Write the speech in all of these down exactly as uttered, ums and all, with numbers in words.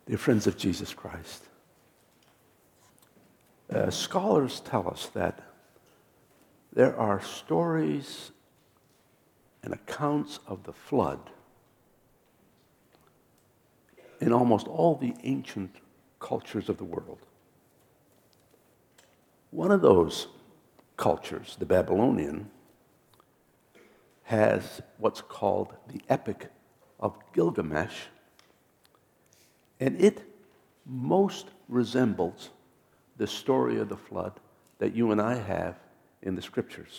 Dear friends of Jesus Christ, uh, scholars tell us that there are stories and accounts of the flood in almost all the ancient cultures of the world. One of those cultures, the Babylonian, has what's called the Epic of Gilgamesh, and it most resembles the story of the flood that you and I have in the Scriptures.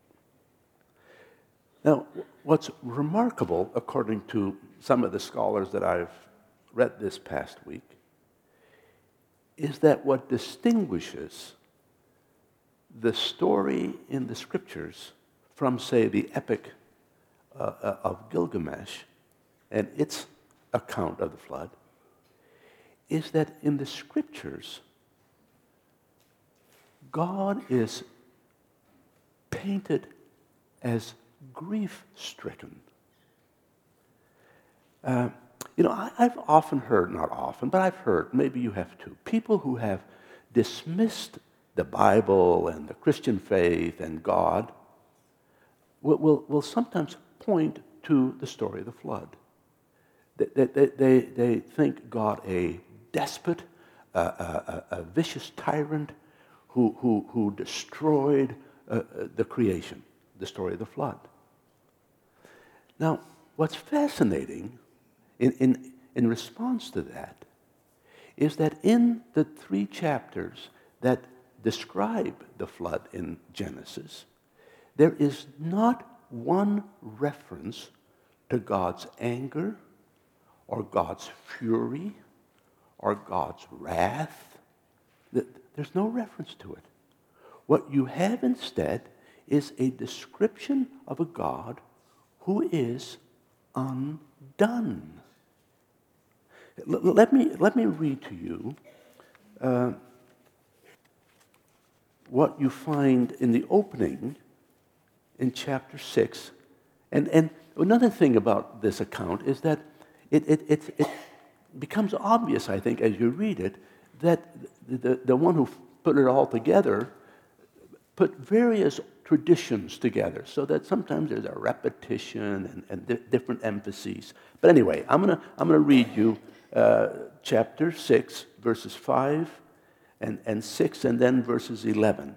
Now, what's remarkable, according to some of the scholars that I've read this past week, is that what distinguishes the story in the Scriptures from, say, the Epic uh, of Gilgamesh and its account of the flood is that in the Scriptures, God is painted as grief-stricken. Uh, you know, I, I've often heard, not often, but I've heard, maybe you have too, people who have dismissed the Bible and the Christian faith and God will, will, will sometimes point to the story of the flood. They, they, they, they think God a despot, a, a, a vicious tyrant who, who, who destroyed uh, the creation, the story of the flood. Now, what's fascinating in, in, in response to that is that in the three chapters that describe the flood in Genesis, there is not one reference to God's anger or God's fury or God's wrath. There's no reference to it. What you have instead is a description of a God who is undone. L- let me, let me read to you uh, what you find in the opening in chapter six. And, and another thing about this account is that it, it, it, it becomes obvious, I think, as you read it, that the, the, the one who put it all together put various traditions together so that sometimes there's a repetition and, and di- different emphases. But anyway, I'm going to I'm gonna read you uh, chapter six, verses five and, and six, and then verses eleven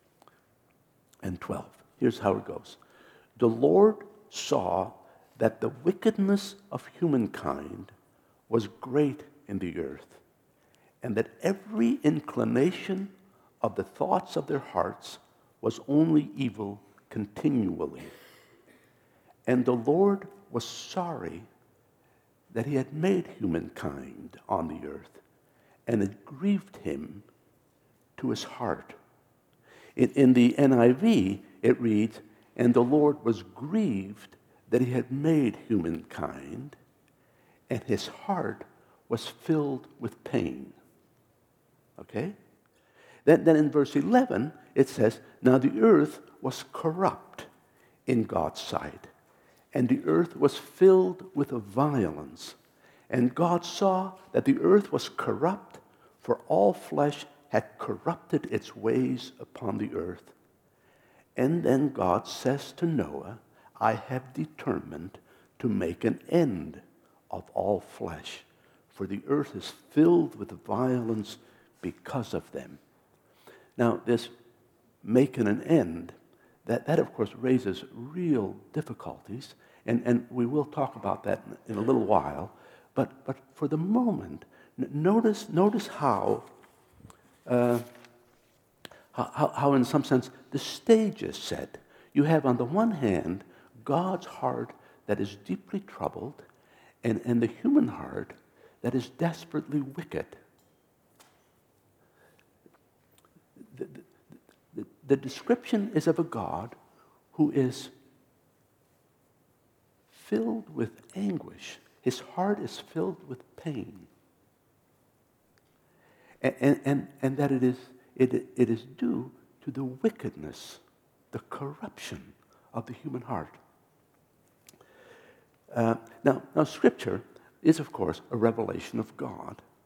and twelve. Here's how it goes. The Lord saw that the wickedness of humankind was great in the earth, and that every inclination of the thoughts of their hearts was only evil continually. And the Lord was sorry that he had made humankind on the earth, and it grieved him to his heart. In, in the N I V, it reads, and the Lord was grieved that he had made humankind, and his heart was filled with pain. Okay? Then, then in verse eleven, it says, now the earth was corrupt in God's sight, and the earth was filled with a violence. And God saw that the earth was corrupt, for all flesh had corrupted its ways upon the earth. And then God says to Noah, I have determined to make an end of all flesh, for the earth is filled with violence because of them. Now, this making an end, that, that of course raises real difficulties, and, and we will talk about that in, in a little while, but, but for the moment, n- notice, notice how, uh, how, how in some sense the stage is set. You have on the one hand God's heart that is deeply troubled, and, and the human heart that is desperately wicked. The, the, the description is of a God who is filled with anguish. His heart is filled with pain. And, and, and, and that it is, it, it is due to the wickedness, the corruption of the human heart. Uh, now, now, Scripture is, of course, a revelation of God.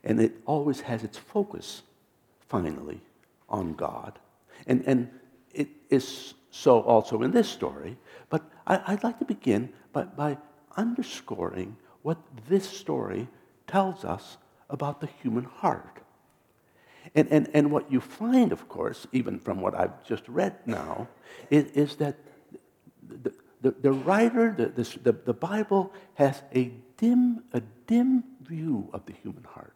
And it always has its focus, finally, on God. And, and it is so also in this story. But I, I'd like to begin by, by underscoring what this story tells us about the human heart. And, and, and what you find, of course, even from what I've just read now, is, is that the, the, the writer, the, the, the Bible, has a dim, a dim view of the human heart.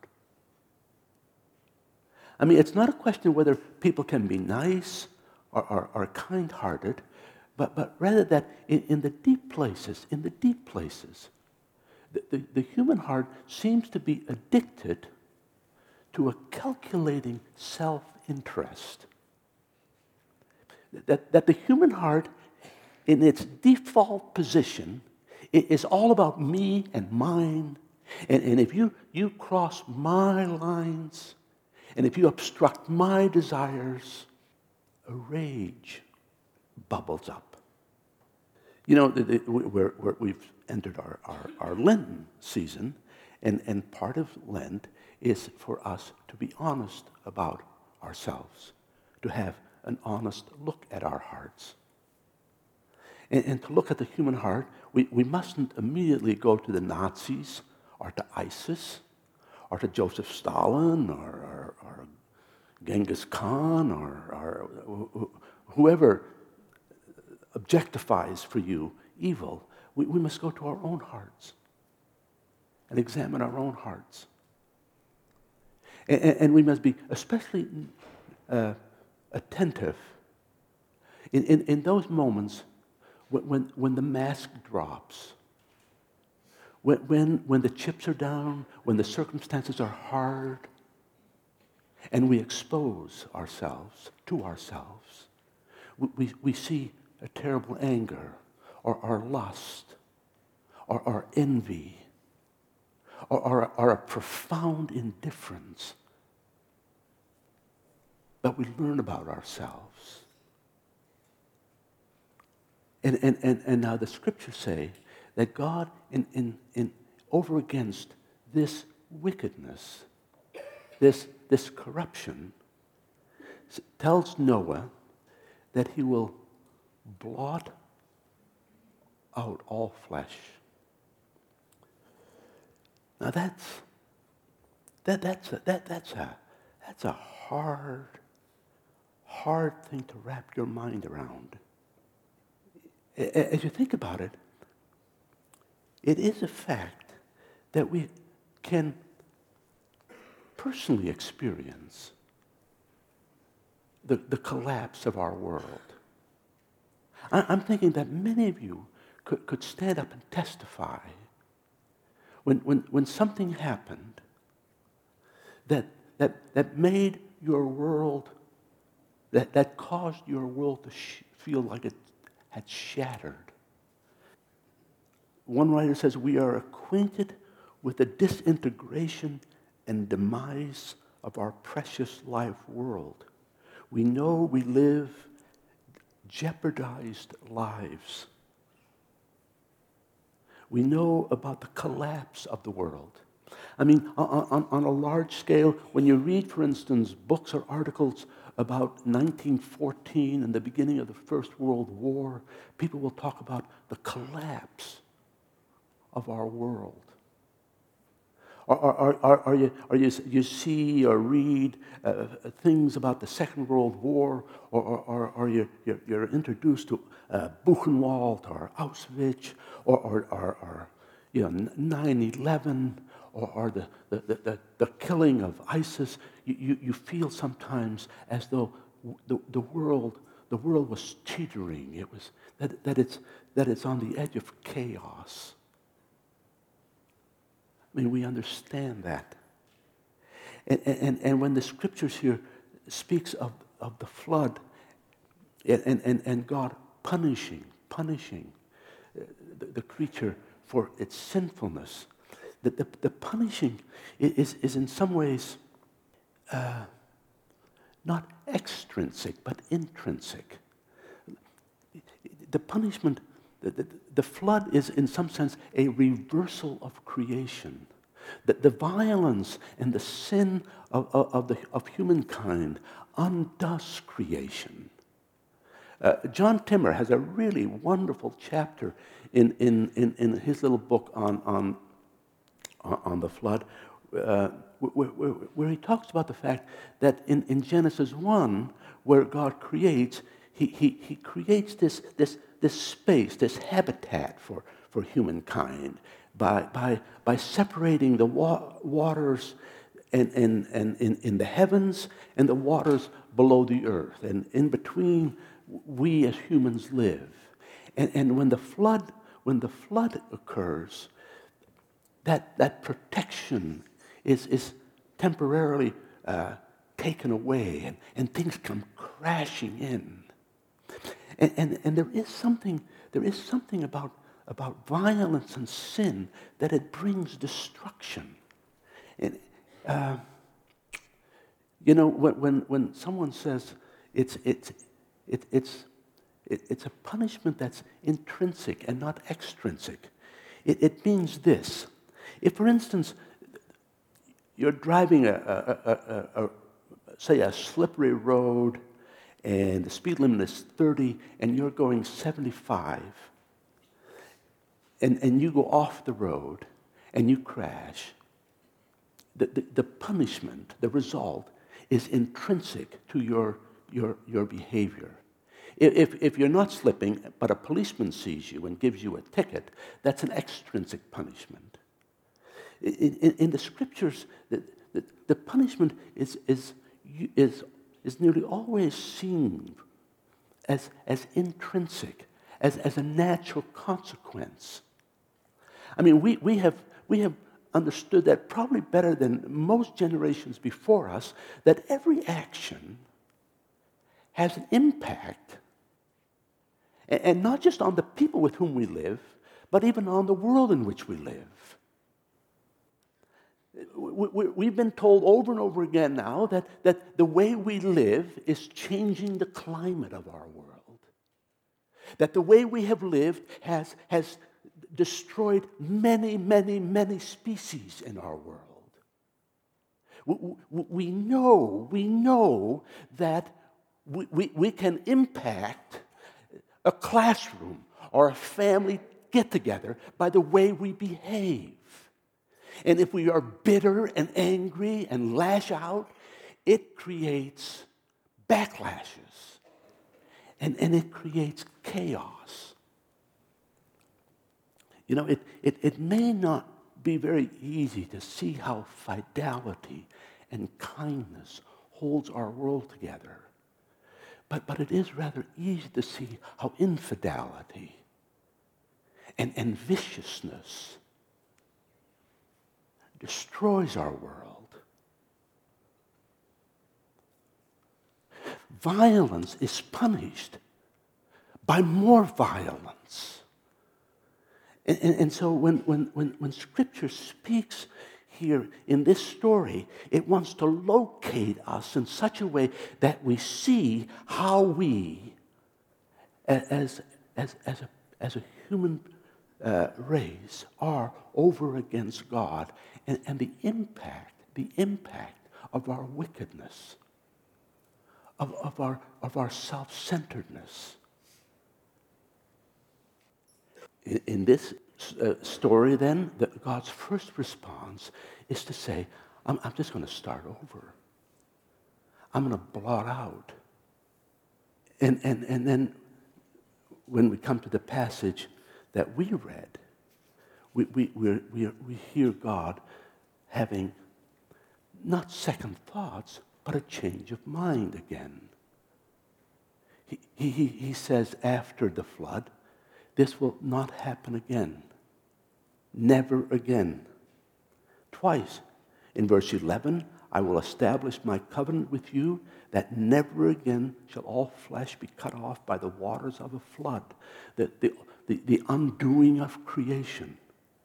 I mean, it's not a question of whether people can be nice or, or, or kind-hearted, but, but rather that in, in the deep places, in the deep places, the, the, the human heart seems to be addicted to a calculating self-interest. That, that the human heart, in its default position, is all about me and mine. And, and if you, you cross my lines, and if you obstruct my desires, a rage bubbles up. You know, the, the, we're, we're, we've entered our, our, our Lenten season, and, and part of Lent is for us to be honest about ourselves, to have an honest look at our hearts. And, and to look at the human heart, we, we mustn't immediately go to the Nazis or to ISIS or to Joseph Stalin or, or, or Genghis Khan or, or whoever objectifies for you evil. We, we must go to our own hearts and examine our own hearts. And, and we must be especially uh, attentive in, in, in those moments when, when, when the mask drops, when, when, when the chips are down, when the circumstances are hard, and we expose ourselves to ourselves. We, we, we see a terrible anger, or our lust, or our envy, or, or, or a profound indifference. But we learn about ourselves. And, and, and, and now the scriptures say that God, in, in, in, over against this wickedness, this, this corruption, tells Noah that he will blot out all flesh. Now that's that that's a, that that's a that's a hard hard thing to wrap your mind around. As you think about it, it is a fact that we can personally experience the, the collapse of our world. I, I'm thinking that many of you could, could stand up and testify when, when, when something happened that, that, that made your world, that, that caused your world to sh- feel like it had shattered. One writer says, we are acquainted with the disintegration and demise of our precious life world. We know we live jeopardized lives. We know about the collapse of the world. I mean, on, on, on a large scale, when you read, for instance, books or articles about nineteen fourteen and the beginning of the First World War, people will talk about the collapse of our world. Or, or, or, or, you, or you, you see or read uh, things about the Second World War, or, or, or, or you, you're, you're introduced to uh, Buchenwald or Auschwitz, or, or, or, or you know, nine eleven, or, or the, the, the, the killing of ISIS. You, you, you feel sometimes as though the, the world the world was teetering. It was that, that it's that it's on the edge of chaos. I mean, we understand that. And, and, and when the scriptures here speaks of, of the flood and, and, and God punishing, punishing the, the creature for its sinfulness, the, the, the punishing is, is in some ways uh, not extrinsic, but intrinsic. The punishment, the, the, the flood is in some sense a reversal of creation. The, the violence and the sin of, of, of, the, of humankind undoes creation. Uh, John Timmer has a really wonderful chapter in, in, in, in his little book on, on, on the flood, uh, where, where, where he talks about the fact that in, in Genesis one, where God creates, he, he, he creates this, this, this space, this habitat for, for humankind by, by, by separating the wa- waters and, and, and in, in the heavens and the waters below the earth. And in between, we as humans live. And, and when the flood, when the flood occurs, that, that protection is, is temporarily uh, taken away, and, and things come crashing in. And, and, and there is something, there is something about, about violence and sin that it brings destruction. And, uh, you know, when, when, when someone says it's, it's, it, it's, it, it's a punishment that's intrinsic and not extrinsic, it, it means this. If, for instance, you're driving, a, a, a, a, a, say, a slippery road, and the speed limit is thirty, and you're going seventy-five, and, and you go off the road, and you crash, the, the, the punishment, the result, is intrinsic to your, your, your behavior. If, if you're not slipping, but a policeman sees you and gives you a ticket, that's an extrinsic punishment. In, in, in the scriptures, the, the, the punishment is, is, is, is nearly always seen as, as intrinsic, as, as a natural consequence. I mean, we, we, have, we have understood that probably better than most generations before us, that every action has an impact, and, and not just on the people with whom we live, but even on the world in which we live. We've been told over and over again now that, that the way we live is changing the climate of our world. That the way we have lived has, has destroyed many, many, many species in our world. We know, we know that we, we, we can impact a classroom or a family get-together by the way we behave. And if we are bitter and angry and lash out, it creates backlashes. And, and it creates chaos. You know, it, it, it may not be very easy to see how fidelity and kindness holds our world together. But, but it is rather easy to see how infidelity and, and viciousness destroys our world. Violence is punished by more violence. And, and, and so when, when, when, when Scripture speaks here in this story, it wants to locate us in such a way that we see how we, as, as, as, a, as a human uh, race, are over against God, and, and the impact, the impact of our wickedness, of, of our, of our self-centeredness. In, in this uh, story, then, the, God's first response is to say, I'm, I'm just going to start over. I'm going to blot out. And, and, and then when we come to the passage that we read, we, we, we, we, we hear God having not second thoughts, but a change of mind again. He, he, he says after the flood, this will not happen again. Never again. Twice. In verse eleven, I will establish my covenant with you that never again shall all flesh be cut off by the waters of a flood. The, the, the, the undoing of creation.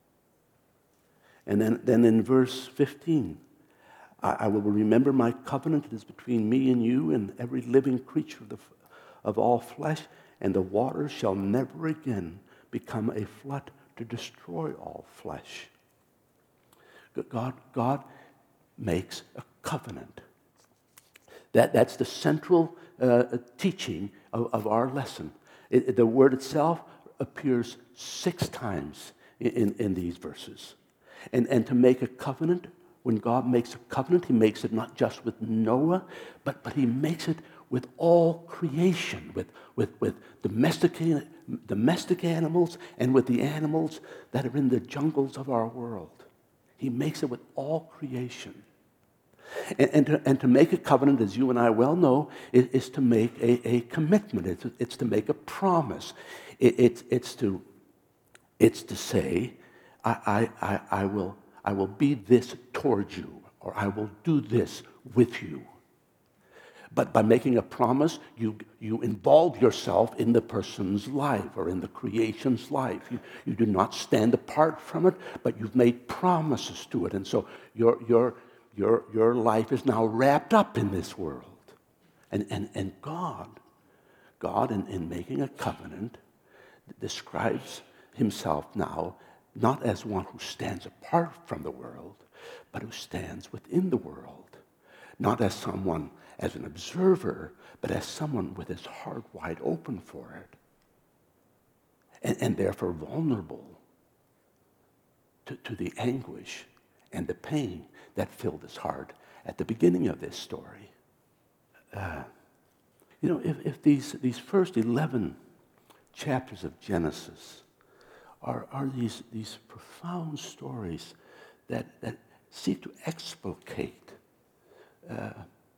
And then, then in verse fifteen, I, I will remember my covenant that is between me and you and every living creature of, the, of all flesh, and the waters shall never again become a flood to destroy all flesh. God, God makes a covenant. That, that's the central uh, teaching of, of our lesson. It, it- the word itself appears six times in, in, in these verses. And, and to make a covenant, when God makes a covenant, he makes it not just with Noah, but, but he makes it with all creation, with, with, with domestic, domestic animals and with the animals that are in the jungles of our world. He makes it with all creation. And, and, to, and to make a covenant, as you and I well know, is, is to make a, a commitment. It's, it's to make a promise. It, it's, it's, to, it's to say, I, I, I, I, will, I will be this towards you, or I will do this with you. But by making a promise, you, you involve yourself in the person's life or in the creation's life. You, you do not stand apart from it, but you've made promises to it. And so your, your, your, your life is now wrapped up in this world. And, and, and God, God in, in making a covenant, describes himself now not as one who stands apart from the world, but who stands within the world. Not as someone, as an observer, but as someone with his heart wide open for it. And, and therefore vulnerable to, to the anguish and the pain that filled his heart at the beginning of this story. Uh, you know, if, if these, these first eleven chapters of Genesis are, are these, these profound stories that, that seek to explicate uh,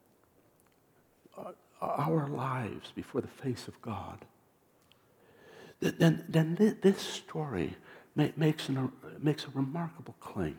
our, our lives before the face of God, then, then this story makes, an, makes a remarkable claim.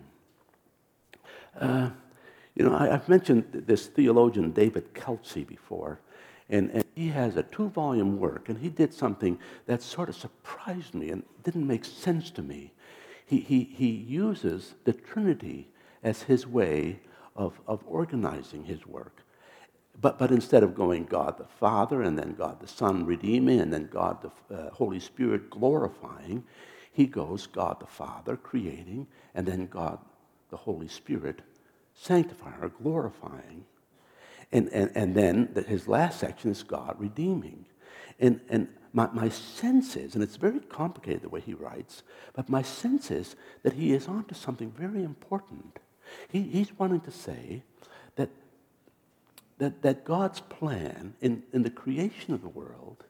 Uh, you know, I, I've mentioned this theologian David Kelsey before, and, and he has a two-volume work, and he did something that sort of surprised me and didn't make sense to me. He, he, he uses the Trinity as his way of, of organizing his work. But, but instead of going God the Father, and then God the Son redeeming, and then God the uh, Holy Spirit glorifying, he goes God the Father creating, and then God the Holy Spirit sanctifying or glorifying. And, and, and then the, his last section is God redeeming. And, and my, my sense is, and it's very complicated the way he writes, but my sense is that he is onto something very important. He, he's wanting to say that, that, that God's plan in, in the creation of the world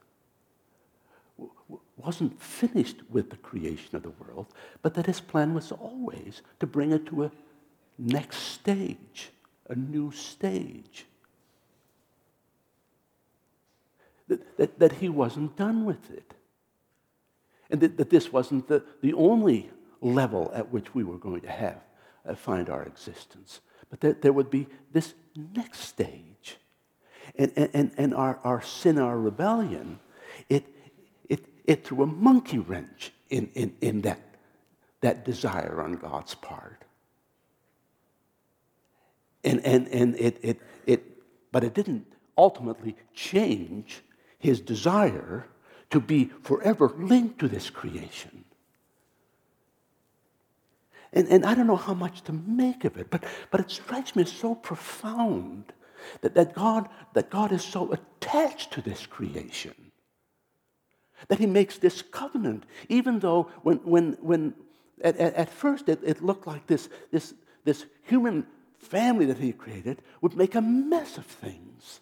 w- w- wasn't finished with the creation of the world, but that his plan was always to bring it to a next stage, a new stage. That, that, that he wasn't done with it. And that, that this wasn't the, the only level at which we were going to have, uh, find our existence. But that there would be this next stage. And, and, and our, our sin, our rebellion, it, it, it threw a monkey wrench in, in, in that, that desire on God's part. And, and, and it, it, it, but it didn't ultimately change his desire to be forever linked to this creation. And, and I don't know how much to make of it, but, but it strikes me as so profound that, that, God, that God is so attached to this creation that he makes this covenant, even though when, when, when at, at, at first it, it looked like this, this, this human family that he created would make a mess of things.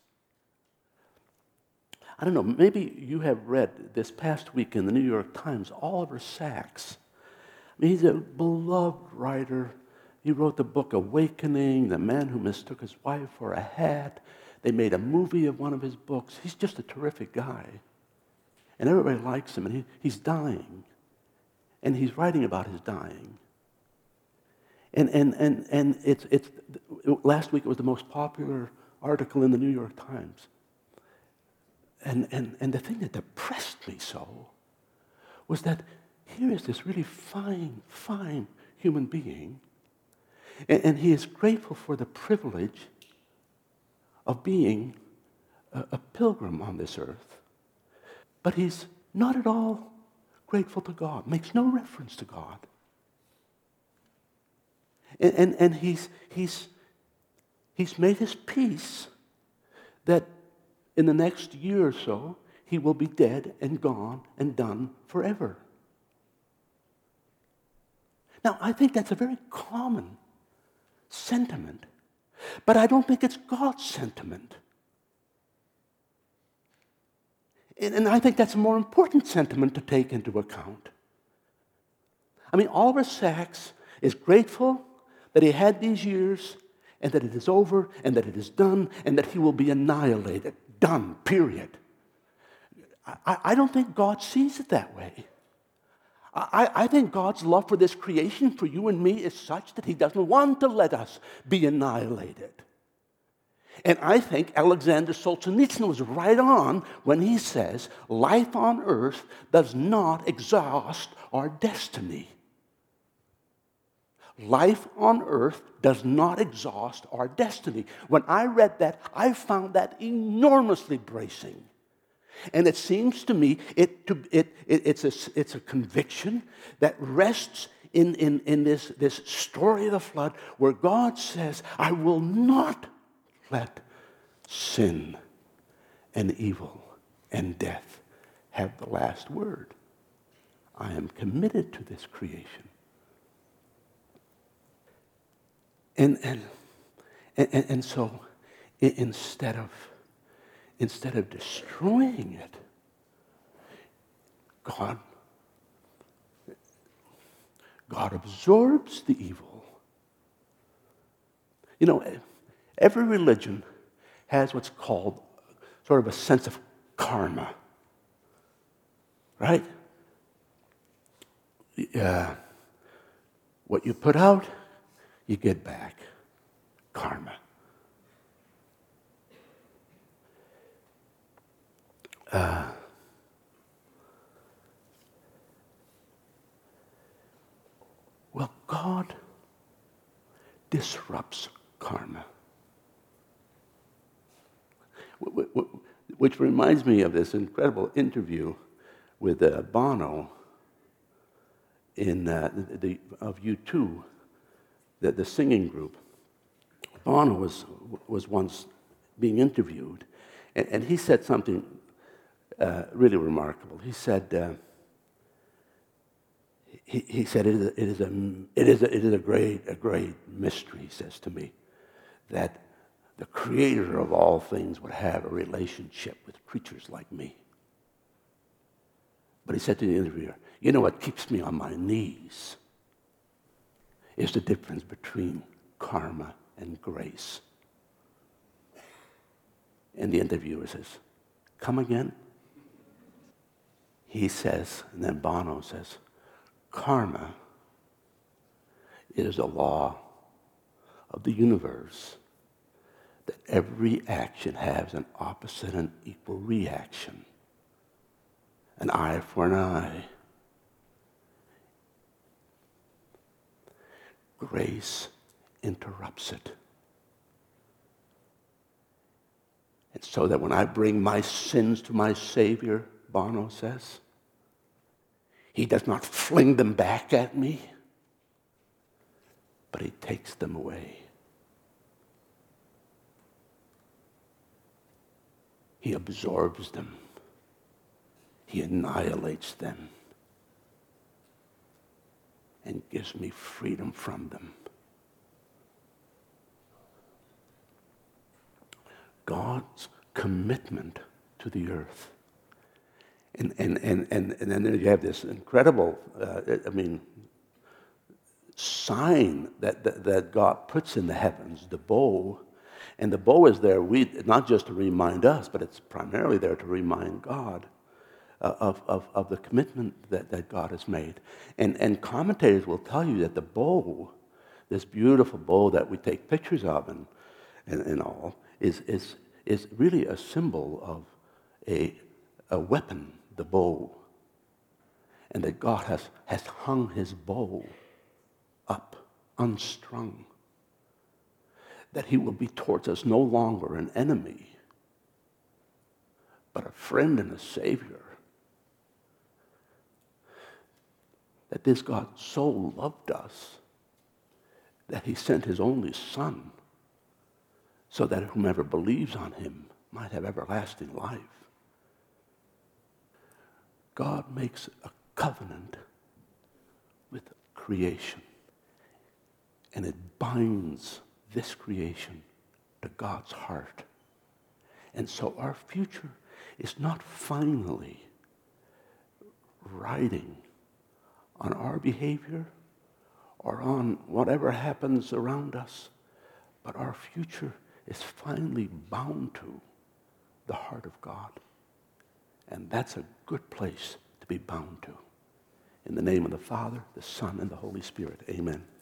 I don't know, maybe you have read this past week in the New York Times, Oliver Sacks. I mean, he's a beloved writer. He wrote the book Awakening, The Man Who Mistook His Wife for a Hat. They made a movie of one of his books. He's just a terrific guy. And everybody likes him, and he, he's dying. And he's writing about his dying. And, and, and, and it's, it's, last week it was the most popular article in the New York Times. And, and, and the thing that depressed me so was that here is this really fine, fine human being, and, and he is grateful for the privilege of being a, a pilgrim on this earth. But he's not at all grateful to God, makes no reference to God. And, and, and he's, he's, he's made his peace that in the next year or so, he will be dead and gone and done forever. Now, I think that's a very common sentiment, but I don't think it's God's sentiment. And, and I think that's a more important sentiment to take into account. I mean, Oliver Sacks is grateful that he had these years and that it is over and that it is done and that he will be annihilated. Done, period. I, I don't think God sees it that way. I, I think God's love for this creation, for you and me, is such that he doesn't want to let us be annihilated. And I think Alexander Solzhenitsyn was right on when he says life on earth does not exhaust our destiny. Life on earth does not exhaust our destiny. When I read that, I found that enormously bracing. And it seems to me it, to, it, it, it's, a, it's a conviction that rests in, in, in this, this story of the flood where God says, I will not let sin and evil and death have the last word. I am committed to this creation. And, and, and, and so instead of Instead of destroying it, God, God absorbs the evil. You know, every religion has what's called sort of a sense of karma, right? Uh, what you put out, you get back. Karma. Uh, well, God disrupts karma. Which reminds me of this incredible interview with uh, Bono in uh, the, the, of U two, the, the singing group. Bono was, was once being interviewed, and, and he said something Uh, really remarkable. He said, uh, he, he said, it is, a, it, is a, it, is a, it is a great, a great mystery, he says to me, that the creator of all things would have a relationship with creatures like me. But he said to the interviewer, you know what keeps me on my knees is the difference between karma and grace. And the interviewer says, come again? He says, and then Bono says, karma is a law of the universe that every action has an opposite and equal reaction. An eye for an eye. Grace interrupts it. And so that when I bring my sins to my Savior, Bono says, he does not fling them back at me, but he takes them away. He absorbs them. He annihilates them and gives me freedom from them. God's commitment to the earth. And, and, and, and, and then you have this incredible, uh, I mean, sign that, that, that God puts in the heavens, the bow. And the bow is there, we, not just to remind us, but it's primarily there to remind God uh, of, of, of the commitment that, that God has made. And, and commentators will tell you that the bow, this beautiful bow that we take pictures of and, and, and all, is, is, is really a symbol of a, a weapon, the bow, and that God has, has hung his bow up, unstrung, that he will be towards us no longer an enemy, but a friend and a Savior, that this God so loved us that he sent his only Son so that whomever believes on him might have everlasting life. God makes a covenant with creation, and it binds this creation to God's heart. And so our future is not finally riding on our behavior or on whatever happens around us, but our future is finally bound to the heart of God. And that's a good place to be bound to. In the name of the Father, the Son, and the Holy Spirit, amen.